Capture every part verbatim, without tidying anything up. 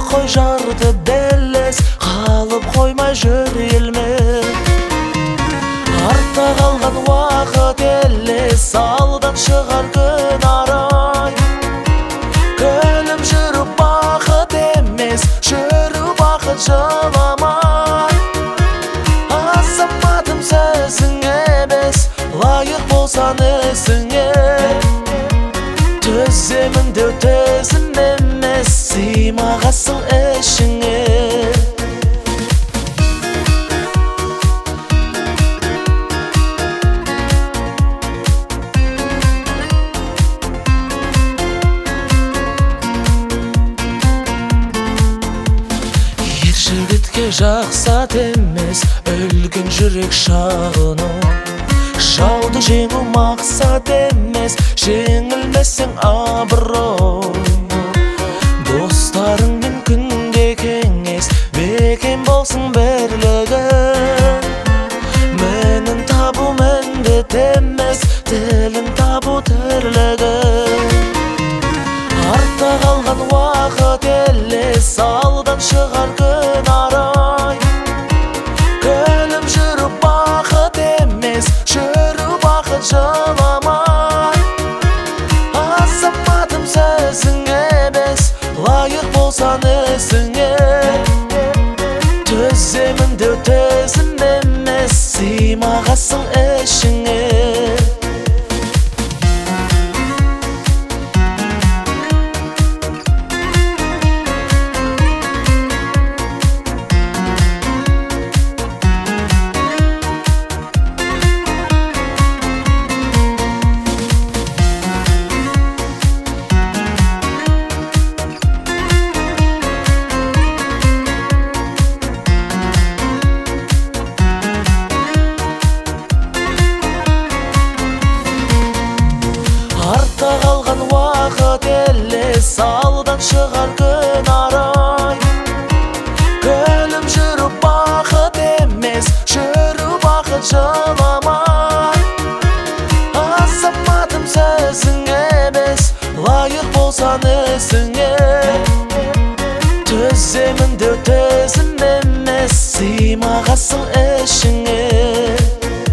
қой жарды белес, қалып қоймай жүр елмен. Артта қалған уақыт елес, алдан шығар күн арай. Күліп жүріп бақыт емес, жүріп бақыт жыламай. Азаматым сөзің емес, лайық болсан ісіңе. Төземін деу төзім емес, сыймағасың ішіңе. Ер жігітке жақсат емес, өлген жүрек шағыны. Жауды жеңу мақсат емес, жеңілмесең абырой. Достарыңмен күнде кеңес, бекем болсын бірлігі. Мінін табу міндет емес, тілін табу тірлігі. Артта қалған уақыт елес, алдан шығар күн арай. Күліп жүріп бақыт емес, жүріп бақыт жыламай. Азаматым сөзің емес, лайық болсан ісіңе. Төземін деу төзім емес, сыймағасың ішіңе. Артта қалған уақыт елес, алдан шығар күн арай. Күліп жүріп бақыт емес, жүріп бақыт жыламай. Азаматым сөзің емес, лайық болсан ісіңе. Төземін деу төзім емес, сыймағасың ішіңе.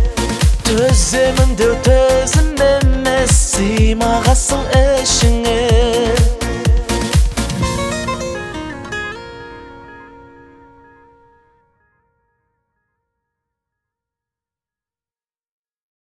Төземін деу төзім емес, сыймағасың ішіңе.